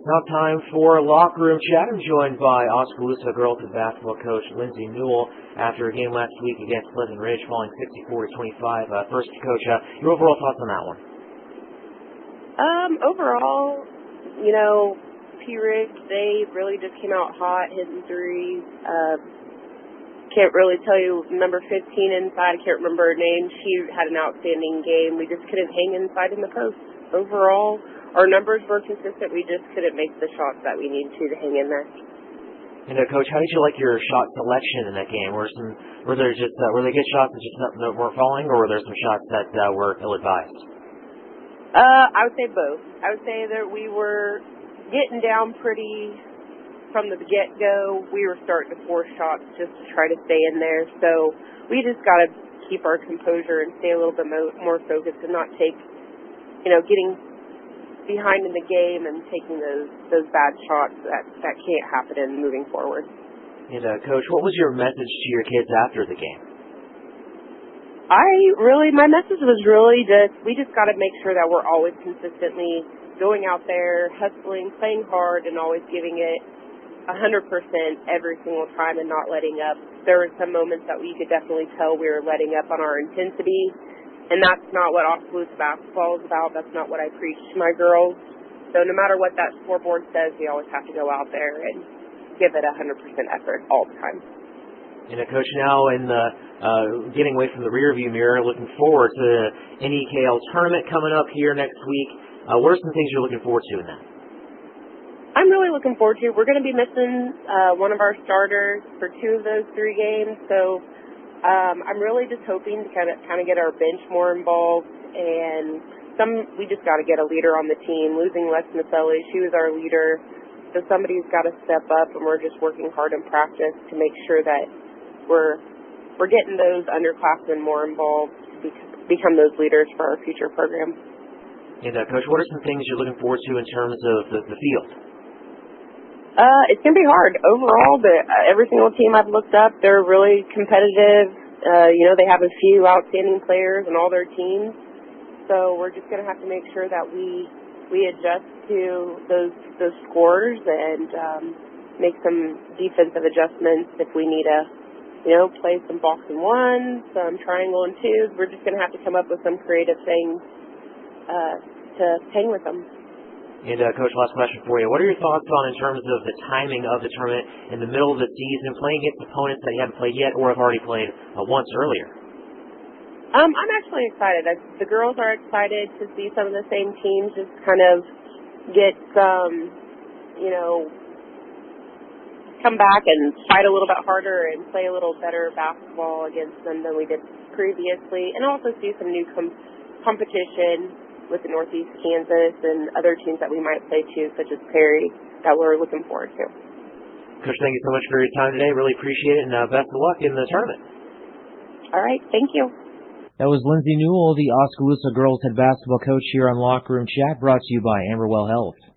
Now time for Locker Room Chat. I'm joined by Oskaloosa girls basketball coach Lindsay Newell after a game last week against Pleasant Ridge, falling 64-25. First, Coach, your overall thoughts on that one? Overall, P. Ridge, they really just came out hot, hitting threes. Can't really tell you number 15 inside. I can't remember her name. She had an outstanding game. We just couldn't hang inside in the post. Overall, our numbers were consistent. We just couldn't make the shots that we needed to hang in there. And Coach, how did you like your shot selection in that game? Were they good shots that weren't falling, or were there some shots that were ill-advised? I would say both. I would say that we were getting down pretty from the get-go. We were starting to force shots just to try to stay in there. So we just got to keep our composure and stay a little bit more focused and not take, getting behind in the game and taking those bad shots that can't happen in moving forward. And Coach, what was your message to your kids after the game? My message was really we just got to make sure that we're always consistently going out there, hustling, playing hard, and always giving it 100% every single time and not letting up. There were some moments that we could definitely tell we were letting up on our intensity, and that's not what Oskaloosa basketball is about. That's not what I preach to my girls. So no matter what that scoreboard says, we always have to go out there and give it 100% effort all the time. And Coach, now in the getting away from the rearview mirror, looking forward to the NEKL tournament coming up here next week. What are some things you're looking forward to in that? I'm really looking forward to. We're going to be missing one of our starters for 2 of those 3 games, so I'm really just hoping to kind of get our bench more involved, and we just got to get a leader on the team. Losing Lex Maselli, she was our leader, so somebody's got to step up, and we're just working hard in practice to make sure that we're getting those underclassmen more involved to become those leaders for our future program. And Coach, what are some things you're looking forward to in terms of the field? It's going to be hard. Overall, every single team I've looked up, they're really competitive. They have a few outstanding players in all their teams. So we're just going to have to make sure that we adjust to those scores and make some defensive adjustments if we need to, play some box and one, some triangle and twos. We're just going to have to come up with some creative things to hang with them. And, Coach, last question for you. What are your thoughts in terms of the timing of the tournament in the middle of the season, playing against opponents that you haven't played yet or have already played once earlier? I'm actually excited. The girls are excited to see some of the same teams just kind of get some, come back and fight a little bit harder and play a little better basketball against them than we did previously, and also see some new competition with the Northeast Kansas and other teams that we might play too, such as Perry, that we're looking forward to. Coach, thank you so much for your time today. Really appreciate it, and best of luck in the tournament. All right, thank you. That was Lindsay Newell, the Oskaloosa girls head basketball coach here on Locker Room Chat, brought to you by Amberwell Health.